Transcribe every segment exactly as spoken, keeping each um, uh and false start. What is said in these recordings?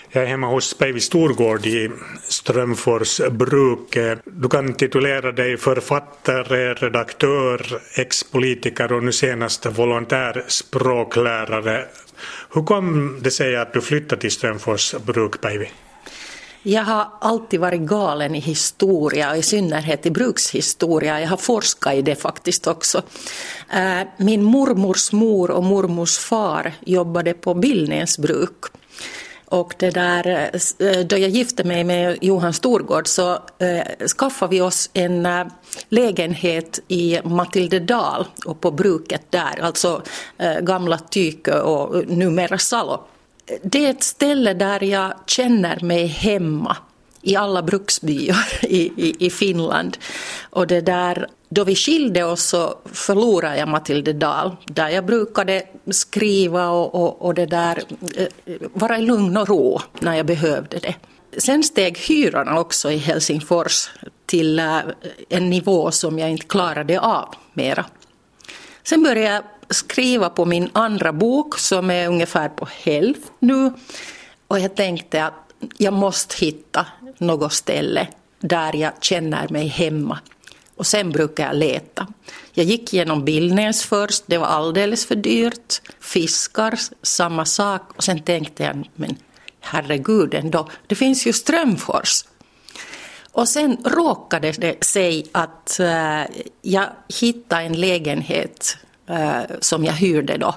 Jag är hemma hos Päivi Storgård i Strömfors bruk. Du kan titulera dig författare, redaktör, ex-politiker och nu senast volontärspråklärare. Hur kom det sig att du flyttade till Strömfors bruk, Päivi? Jag har alltid varit galen i historia, i synnerhet i brukshistoria. Jag har forskat i det faktiskt också. Min mormors mor och mormors far jobbade på Billnäs bruk. Och det där, då jag gifte mig med Johan Storgård så eh, skaffade vi oss en eh, lägenhet i Matildedal och på bruket där, alltså eh, gamla Tykö och numera Salo. Det är ett ställe där jag känner mig hemma i alla bruksbyar i, i, i Finland. Och det där, då vi skilde oss så förlorade jag Matildedal, där jag brukade skriva och, och, och det där, vara i lugn och ro när jag behövde det. Sen steg hyrorna också i Helsingfors till en nivå som jag inte klarade av mera. Sen började jag skriva på min andra bok som är ungefär på hälften nu. Och jag tänkte att jag måste hitta något ställe där jag känner mig hemma. Och sen brukar jag leta. Jag gick genom Billnäs först, det var alldeles för dyrt. Fiskar, samma sak. Och sen tänkte jag, men herregud ändå, det finns ju Strömfors. Och sen råkade det sig att uh, jag hittade en lägenhet uh, som jag hyrde då.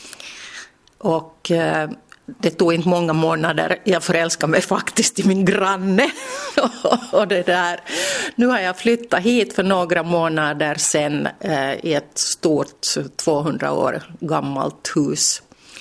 Och uh, det tog inte många månader. Jag förälskade mig faktiskt i min granne. och det där. Nu har jag flyttat hit för några månader sedan uh, i ett stort tvåhundra år gammalt hus.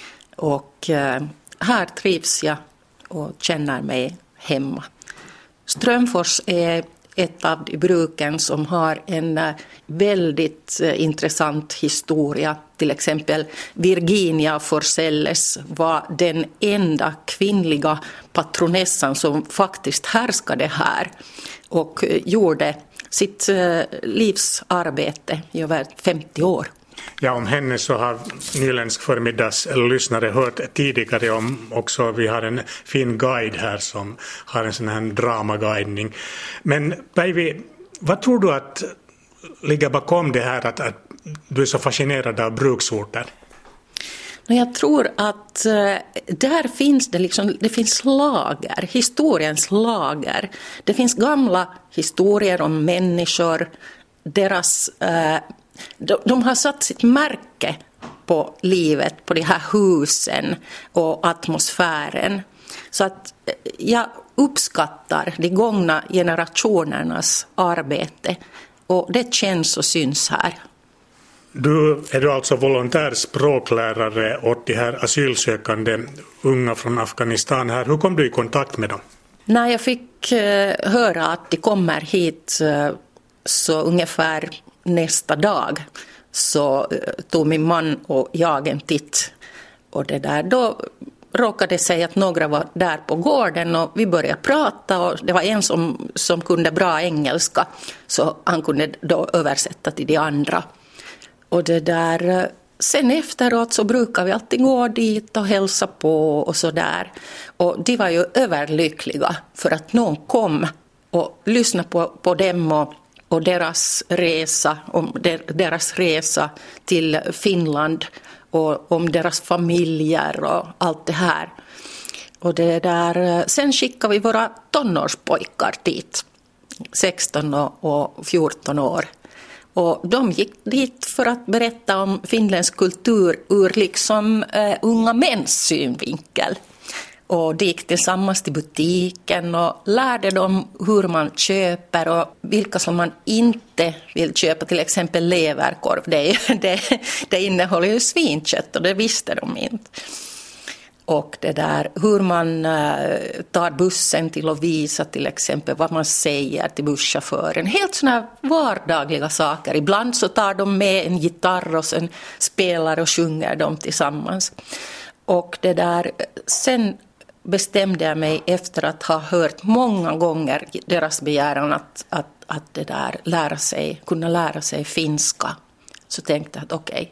Och uh, här trivs jag och känner mig hemma. Strömfors är ett av de bruken som har en väldigt intressant historia. Till exempel Virginia Forselles var den enda kvinnliga patronessan som faktiskt härskade här och gjorde sitt livsarbete i över femtio år. Ja, om henne så har Nyländsk förmiddags lyssnare hört tidigare om också. Vi har en fin guide här som har en sån här dramaguidning. Men Päivi, vad tror du att ligger bakom det här att, att du är så fascinerad av bruksorter? Jag tror att där finns det liksom, det finns lager, historiens lager. Det finns gamla historier om människor, deras... De, de har satt sitt märke på livet, på de här husen och atmosfären. Så att jag uppskattar de gångna generationernas arbete och det känns och syns här. Du är du alltså volontärspråklärare åt de här asylsökande unga från Afghanistan här. Hur kom du i kontakt med dem? När jag fick uh, höra att de kommer hit uh, så ungefär nästa dag så tog min man och jag en titt och det där, då råkade det sig att några var där på gården och vi började prata och det var en som, som kunde bra engelska så han kunde då översätta till de andra och det där, sen efteråt så brukar vi alltid gå dit och hälsa på och så där och de var ju överlyckliga för att någon kom och lyssnade på, på dem och och deras resa, om deras resa till Finland och om deras familjer och allt det här. Och det där, sen skickade vi våra tonårspojkar dit, sexton och fjorton år. Och de gick dit för att berätta om finländsk kultur ur liksom uh, unga mäns synvinkel. Och de gick tillsammans till butiken och lärde dem hur man köper och vilka som man inte vill köpa. Till exempel leverkorv. Det, det, det innehåller ju svinkött och det visste de inte. Och det där, hur man uh, tar bussen till att visa till exempel vad man säger till busschauffören. Helt sådana vardagliga saker. Ibland så tar de med en gitarr och sen spelar och sjunger de tillsammans. Och det där, sen bestämde jag mig efter att ha hört många gånger deras begäran att, att, att det där lära sig, kunna lära sig finska. Så tänkte jag att okej, okay,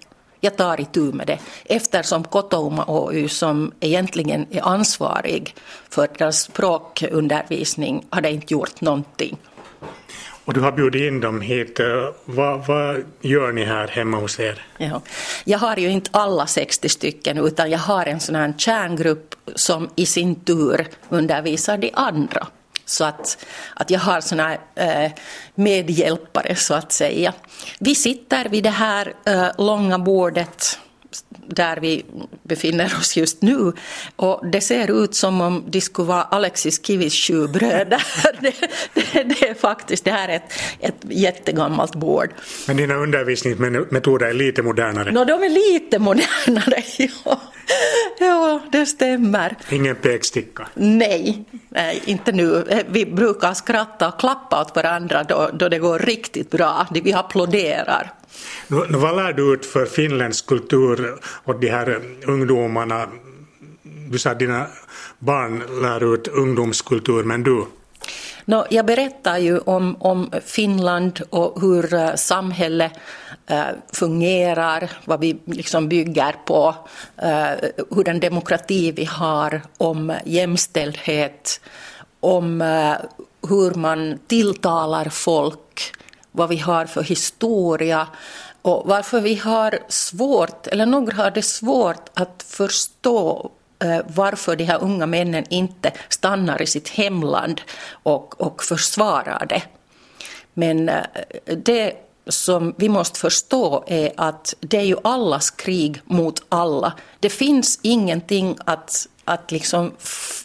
jag tar itu med det. Eftersom Kotouma O Y som egentligen är ansvarig för deras språkundervisning hade inte gjort någonting. Och du har bjudit in dem hit. Vad, vad gör ni här hemma hos er? Ja. Jag har ju inte alla sextio stycken utan jag har en sån här kärngrupp som i sin tur undervisar de andra. Så att, att jag har såna eh, medhjälpare så att säga. Vi sitter vid det här eh, långa bordet där vi befinner oss just nu och det ser ut som om det skulle vara Alexis Kivis sju bröder. det, det, det är faktiskt, det här är ett, ett jättegammalt bord. Men dina undervisningsmetoder är lite modernare? Nå, de är lite modernare, ja. Ja, det stämmer. Ingen peksticka? Nej, nej, inte nu. Vi brukar skratta och klappa åt varandra då, då det går riktigt bra. Vi applåderar. Nu, nu, vad lär du ut för finländsk kultur och de här ungdomarna? Du sa att dina barn lär ut ungdomskultur, men du? No, jag berättar ju om, om Finland och hur uh, samhället uh, fungerar, vad vi liksom bygger på, uh, hur den demokrati vi har, om jämställdhet, om uh, hur man tilltalar folk, vad vi har för historia och varför vi har svårt, eller några har det svårt att förstå varför de här unga männen inte stannar i sitt hemland och, och försvarar det. Men det som vi måste förstå är att det är ju allas krig mot alla. Det finns ingenting att, att liksom... F-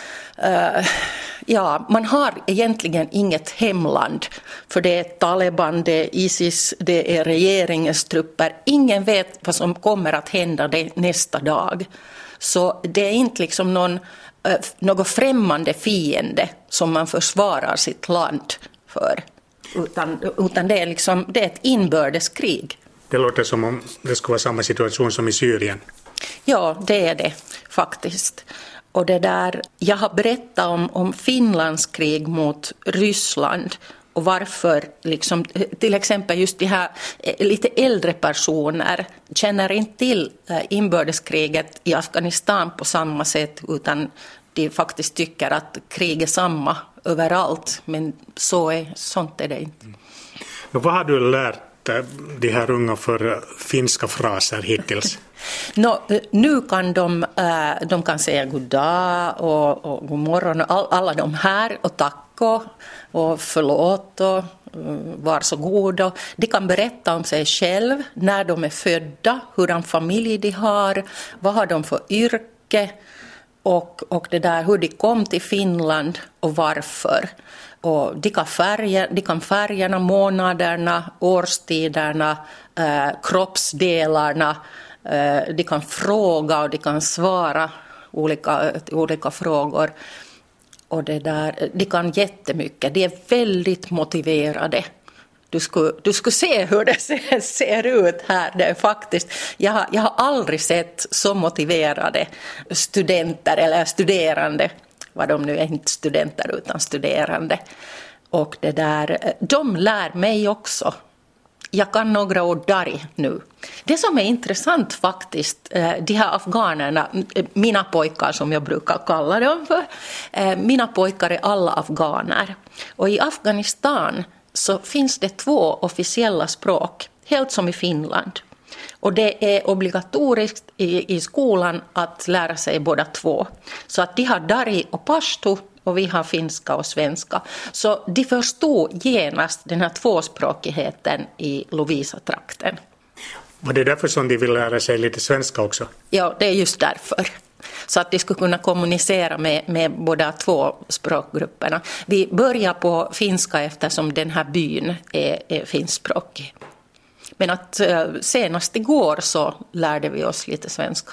uh, ja, man har egentligen inget hemland. För det är Taliban, det är ISIS, det är regeringens trupper. Ingen vet vad som kommer att hända det nästa dag. Så det är inte liksom någon, någon främmande fiende som man försvarar sitt land för. Utan, utan det är liksom, det är ett inbördeskrig. Det låter som om det skulle vara samma situation som i Syrien. Ja, det är det faktiskt. Och det där, jag har berättat om, om Finlands krig mot Ryssland och varför liksom, till exempel just de här lite äldre personer känner inte till inbördeskriget i Afghanistan på samma sätt utan de faktiskt tycker att krig är samma överallt, men så är, sånt är det inte. Mm. Vad har du lärt de här unga för finska fraser hittills? No, nu kan de, de kan säga god dag och, och god morgon och all, alla de här och tack och förlåt och var så god. Och de kan berätta om sig själv, när de är födda, hur en familj de har, vad har de för yrke och, och det där, hur de kom till Finland och varför. Och de kan, färger, de kan färgerna, månaderna, årstiderna, eh, kroppsdelarna. Eh, de kan fråga och de kan svara olika, olika frågor. Och det där, de kan jättemycket. De är väldigt motiverade. Du skulle, du skulle se hur det ser, ser ut här. Det är faktiskt, jag, har, jag har aldrig sett så motiverade studenter eller studerande. Vad de nu är, inte studenter utan studerande. Och det där, de lär mig också. Jag kan några ord dari nu. Det som är intressant faktiskt, de här afghanerna, mina pojkar som jag brukar kalla dem för, mina pojkar är alla afghaner. Och i Afghanistan så finns det två officiella språk, helt som i Finland. Och det är obligatoriskt i, i skolan att lära sig båda två. Så att de har dari och pashto och vi har finska och svenska. Så de förstod genast den här tvåspråkigheten i Lovisa-trakten. Var det därför som de vill lära sig lite svenska också? Ja, det är just därför. Så att de skulle kunna kommunicera med, med båda två språkgrupperna. Vi börjar på finska eftersom den här byn är, är finskspråkig. Men att senast igår så lärde vi oss lite svenska.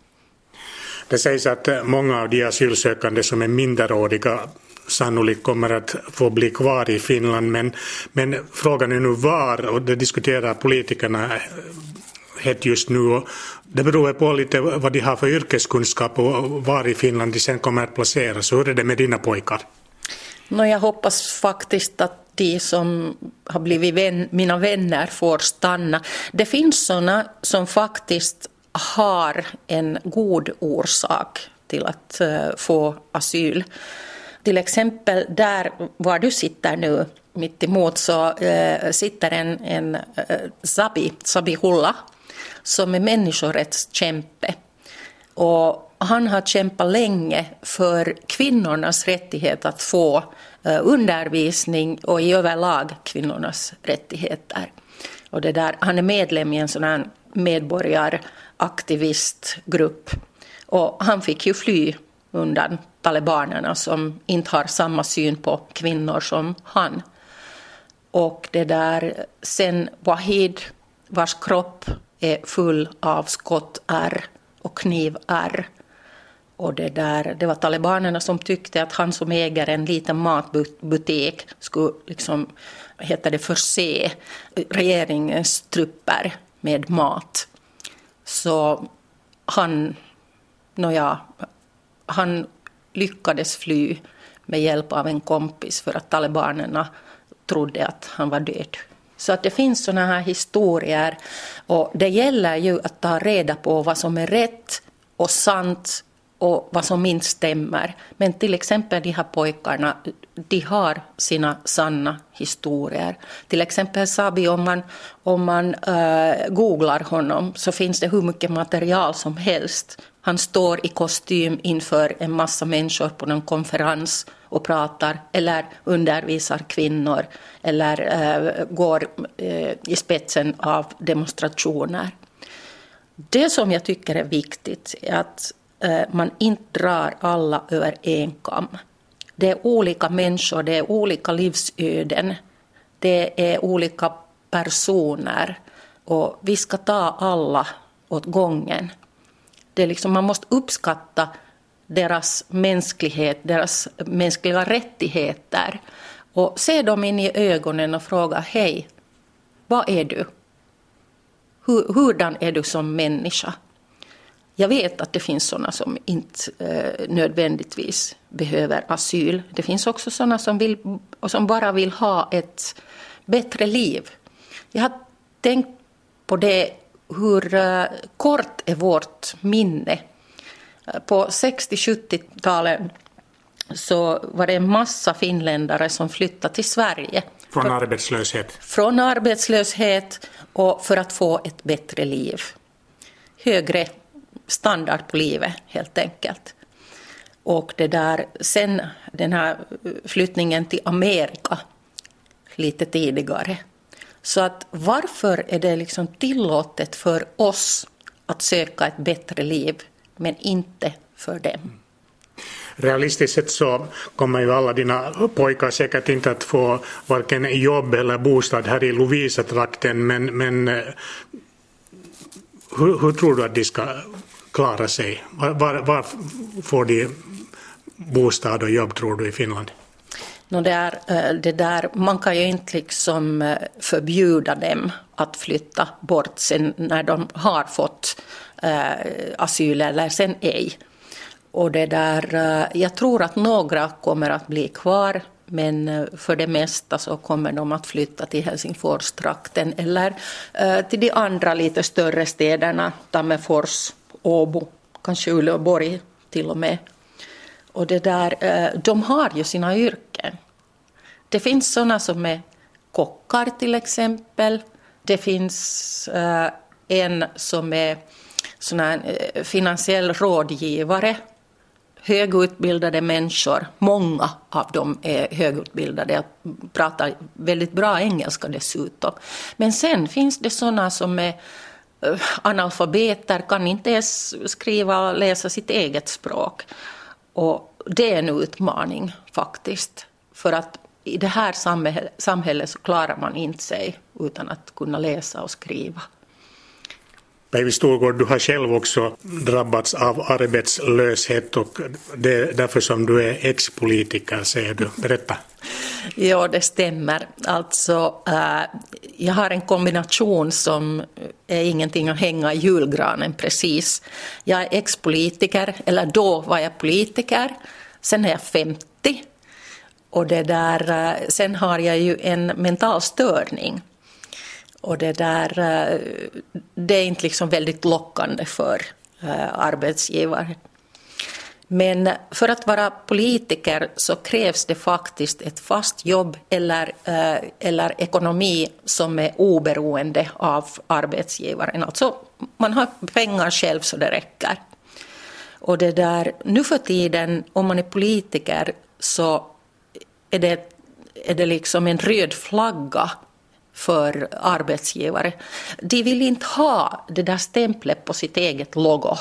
Det sägs att många av de asylsökande som är minderåriga sannolikt kommer att få bli kvar i Finland. Men, men frågan är nu var, och det diskuterar politikerna hett just nu. Och det beror på lite vad de har för yrkeskunskap och var i Finland de sen kommer att placeras. Så hur är det med dina pojkar? No, jag hoppas faktiskt att de som har blivit vän, mina vänner får stanna. Det finns sådana som faktiskt har en god orsak till att uh, få asyl. Till exempel där var du sitter nu mitt emot så uh, sitter en, en uh, Zabi, Zabihullah som är människorättskämpe. Och han har kämpat länge för kvinnornas rättighet att få uh, undervisning och i överlag kvinnornas rättigheter. Och det där, han är medlem i en sån här medborgaraktivistgrupp. Och han fick ju fly undan talibanerna som inte har samma syn på kvinnor som han. Och det där, sen Wahid, vars kropp är full av skottärr och knivärr. Och det där, det var talibanerna som tyckte att han som äger en liten matbutik skulle liksom, heter det, förse regeringens trupper med mat. Så han, nåja, han lyckades fly med hjälp av en kompis för att talibanerna trodde att han var död. Så att det finns såna här historier och det gäller ju att ta reda på vad som är rätt och sant och vad som inte stämmer. Men till exempel de här pojkarna, de har sina sanna historier. Till exempel Zabi, om man, om man äh, googlar honom så finns det hur mycket material som helst. Han står i kostym inför en massa människor på någon konferens och pratar eller undervisar kvinnor eller äh, går äh, i spetsen av demonstrationer. Det som jag tycker är viktigt är att man inte drar alla över en kam. Det är olika människor, det är olika livsöden, det är olika personer och vi ska ta alla åt gången. Det är liksom, man måste uppskatta deras mänsklighet, deras mänskliga rättigheter och se dem in i ögonen och fråga, hej, vad är du? Hur, hurdan är du som människa? Jag vet att det finns sådana som inte eh, nödvändigtvis behöver asyl. Det finns också sådana som, vill, och som bara vill ha ett bättre liv. Jag har tänkt på det, hur eh, kort är vårt minne. På sextio-sjuttiotalet så var det en massa finländare som flyttade till Sverige. Från arbetslöshet? Från arbetslöshet och för att få ett bättre liv. Högre standard på livet helt enkelt. Och det där, sen den här flyttningen till Amerika lite tidigare. Så att varför är det liksom tillåtet för oss att söka ett bättre liv men inte för dem? Realistiskt sett så kommer ju alla dina pojkar säkert inte att få varken jobb eller bostad här i Lovisa-trakten, men, men hur, hur tror du att de ska klara sig? Var, var, var får de bostad och jobb, tror du, i Finland? No, det är, det där, man kan ju inte liksom förbjuda dem att flytta bort sen när de har fått äh, asyl eller sen ej. Och det där, äh, jag tror att några kommer att bli kvar, men för det mesta så kommer de att flytta till Helsingfors-trakten eller äh, till de andra lite större städerna, Tammerfors, Åbo, kanske Uleåborg till och med. Och det där, de har ju sina yrken. Det finns sådana som är kockar till exempel. Det finns en som är sån här finansiell rådgivare. Högutbildade människor, många av dem är högutbildade. Jag pratar väldigt bra engelska dessutom. Men sen finns det sådana som är analfabeter, kan inte ens skriva och läsa sitt eget språk. Och det är en utmaning faktiskt. För att i det här samhället så klarar man inte sig utan att kunna läsa och skriva. Päivi Storgård, du har själv också drabbats av arbetslöshet och det är därför som du är ex-politiker, säger du. Berätta. Ja, det stämmer. Alltså, äh, jag har en kombination som är ingenting att hänga i julgranen precis. Jag är ex-politiker, eller då var jag politiker. Sen är jag femtio Och det där, sen har jag ju en mental störning. Och det där, det är inte liksom väldigt lockande för arbetsgivare. Men för att vara politiker så krävs det faktiskt ett fast jobb eller, eller ekonomi som är oberoende av arbetsgivaren. Alltså man har pengar själv så det räcker. Och det där, nu för tiden om man är politiker så är det, är det liksom en röd flagga för arbetsgivare. De vill inte ha det där stämplet på sitt eget logo.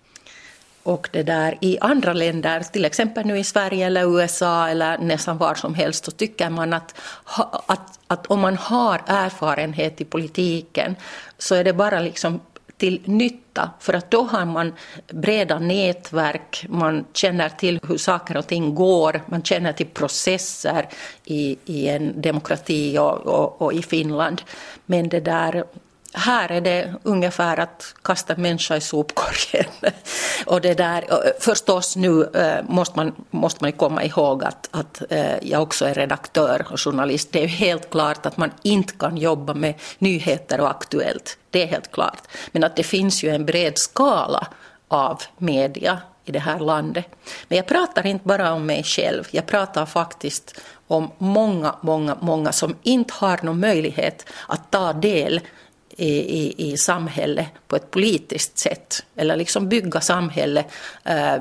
Och det där i andra länder, till exempel nu i Sverige eller U S A eller nästan var som helst, så tycker man att, att, att om man har erfarenhet i politiken så är det bara liksom till nytta, för att då har man breda nätverk, man känner till hur saker och ting går, man känner till processer i, i en demokrati och, och, och i Finland. Men det där, här är det ungefär att kasta en människa i sopkorgen. Och det där, förstås nu måste man, måste man komma ihåg att, att jag också är redaktör och journalist. Det är helt klart att man inte kan jobba med nyheter och aktuellt. Det är helt klart. Men att det finns ju en bred skala av media i det här landet. Men jag pratar inte bara om mig själv. Jag pratar faktiskt om många, många, många som inte har någon möjlighet att ta del I, i, i samhället på ett politiskt sätt eller liksom bygga samhället eh,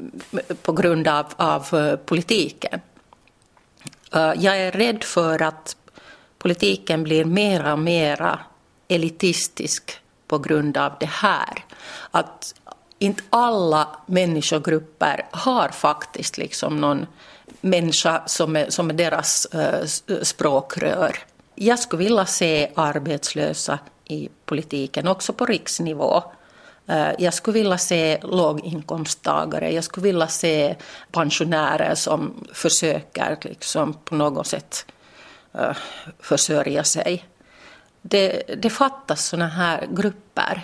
på grund av, av uh, politiken. Uh, jag är rädd för att politiken blir mera och mera elitistisk på grund av det här. Att inte alla människogrupper har faktiskt liksom någon människa som är, som är deras uh, språkrör. Jag skulle vilja se arbetslösa i politiken, också på riksnivå. Jag skulle vilja se låginkomsttagare, jag skulle vilja se pensionärer som försöker liksom på något sätt uh, försörja sig. Det, det fattas såna här grupper,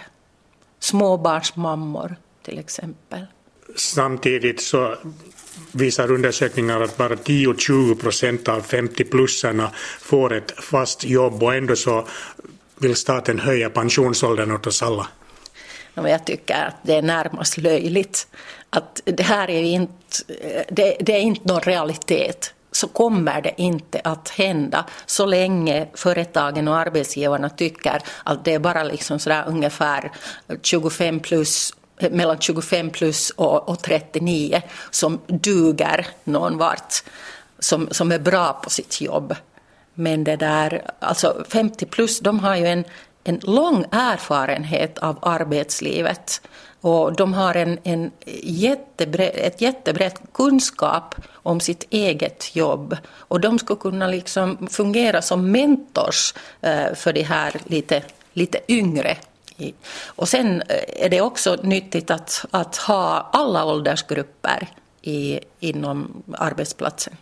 småbarnsmammor till exempel. Samtidigt så visar undersökningar att bara tio till tjugo procent av femtio-plussarna får ett fast jobb, och ändå så vill staten höja pensionsåldern åt oss alla. Jag tycker att det är närmast löjligt. Att det här är inte, det, det är inte någon realitet. Så kommer det inte att hända så länge företagen och arbetsgivarna tycker att det är bara liksom sådär ungefär tjugofem plus, mellan tjugofem plus och, och trettionio som duger någon vart, som, som är bra på sitt jobb. Men det där, alltså femtio plus, de har ju en, en lång erfarenhet av arbetslivet. Och de har en, en jättebred, ett jättebrett kunskap om sitt eget jobb. Och de ska kunna liksom fungera som mentors eh, för de här lite, lite yngre. Och sen är det också nyttigt att, att ha alla åldersgrupper i, inom arbetsplatsen.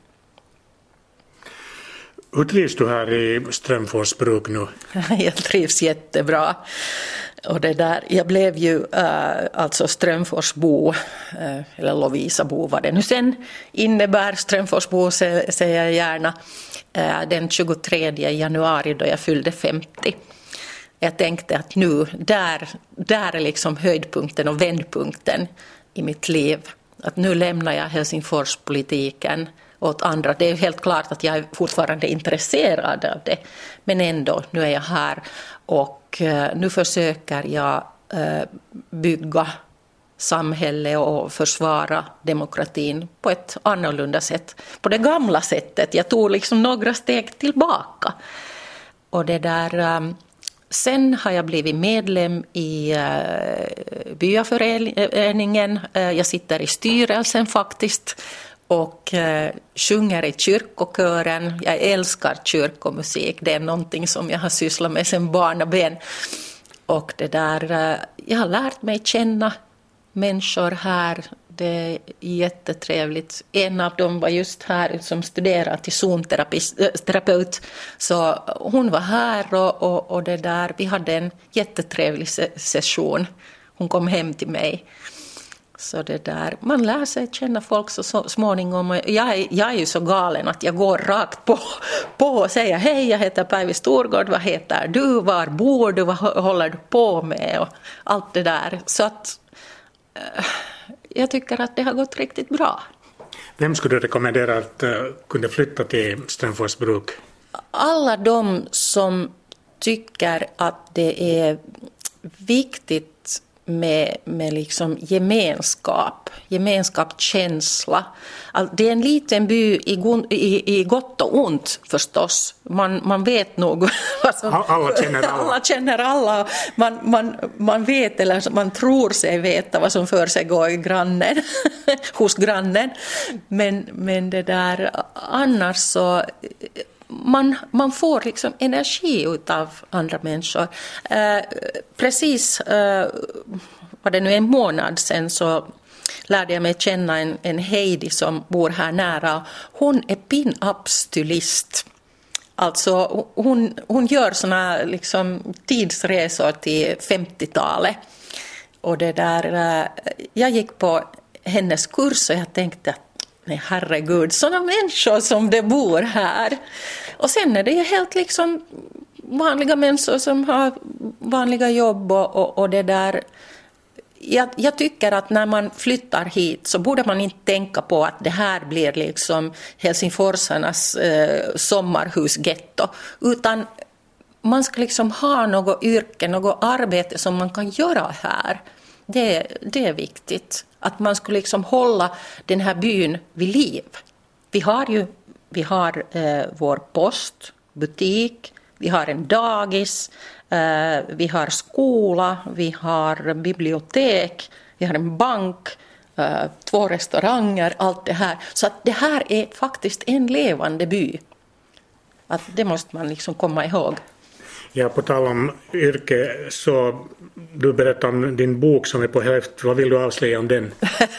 Hur trivs du här i Strömfors bruk nu? Jag trivs jättebra. Och det där, jag blev ju äh, alltså Strömforsbo, äh, eller Lovisabo vad det nu sen innebär, Strömforsbo säger jag gärna, äh, den tjugotredje januari då jag fyllde femtio. Jag tänkte att nu, där, där är liksom höjdpunkten och vändpunkten i mitt liv. Att nu lämnar jag Helsingforspolitiken åt andra. Det är helt klart att jag är fortfarande intresserad av det. Men ändå, nu är jag här och uh, nu försöker jag uh, bygga samhälle och försvara demokratin på ett annorlunda sätt. På det gamla sättet. Jag tog liksom några steg tillbaka. Och det där... Um, Sen har jag blivit medlem i uh, byaföreningen. Uh, jag sitter i styrelsen faktiskt och uh, sjunger i kyrkokören. Jag älskar kyrkomusik. Det är någonting som jag har sysslat med sedan barnaben. Och det där, uh, jag har lärt mig känna människor här. Det är jättetrevligt. En av dem var just här som studerar till zonterapeut. Så hon var här och, och, och det där, vi hade en jättetrevlig session. Hon kom hem till mig. Så det där, man lär sig känna folk så, så småningom. Jag är, jag är ju så galen att jag går rakt på, på och säger hej, jag heter Päivi Storgård, vad heter du, var bor du, vad håller du på med och allt det där. Så att äh, jag tycker att det har gått riktigt bra. Vem skulle du rekommendera att uh, kunde flytta till Strömfors bruk? Alla de som tycker att det är viktigt med, med liksom gemenskap, gemenskapskänsla. Det är en liten by i, i, i gott och ont förstås. Man, man vet nog vad som, alla känner alla. alla känner alla. Man, man, man vet eller man tror sig veta vad som för sig går i grannen, hos grannen. Men, men det där annars så Man, man får liksom energi utav andra människor. Eh, precis eh, var det nu en månad sedan så lärde jag mig känna en, en Heidi som bor här nära. Hon är pin-up-stylist. Alltså hon, hon gör såna liksom tidsresor till femtiotalet. Och det där, eh, jag gick på hennes kurs och jag tänkte att nej, herregud, sådana människor som det bor här. Och sen är det ju helt liksom vanliga människor som har vanliga jobb och, och, och det där. Jag, jag tycker att när man flyttar hit så borde man inte tänka på att det här blir liksom helsingforsarnas eh, sommarhusgetto. Utan man ska liksom ha något yrke, något arbete som man kan göra här. Det, det är viktigt. Att man skulle liksom hålla den här byn vid liv. Vi har ju vi har, eh, vår post, butik, vi har en dagis, eh, vi har skola, vi har bibliotek, vi har en bank, eh, två restauranger, allt det här. Så att det här är faktiskt en levande by. Att det måste man liksom komma ihåg. Ja, på tal om yrke, så du berättar om din bok som är på hälften. Vad vill du avslöja om den?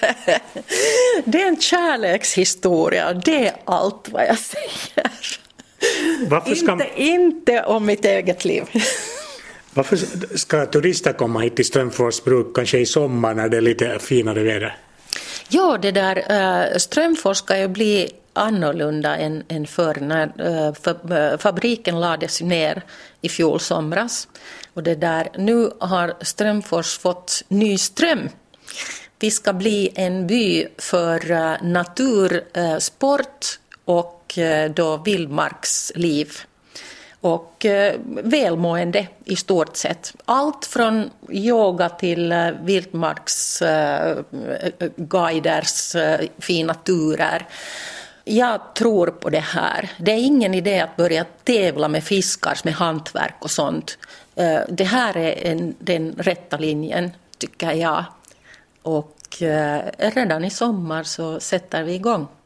Det är en kärlekshistoria, det är allt vad jag säger. Varför ska... Inte, inte om mitt eget liv. Varför ska turister komma hit till Strömfors bruk kanske i sommar när det är lite finare väder? Ja, det där äh, Strömfors ska ju bli annorlunda än, än förr när äh, för, fabriken lades ner i fjol somras. Och det där, nu har Strömfors fått ny ström. Vi ska bli en by för äh, natur, äh, sport och äh, då vildmarksliv. Och eh, välmående i stort sett. Allt från yoga till eh, vildmarksguiders eh, eh, fina turer. Jag tror på det här. Det är ingen idé att börja tävla med fiskar, med hantverk och sånt. Eh, det här är en, den rätta linjen, tycker jag. Och eh, redan i sommar så sätter vi igång.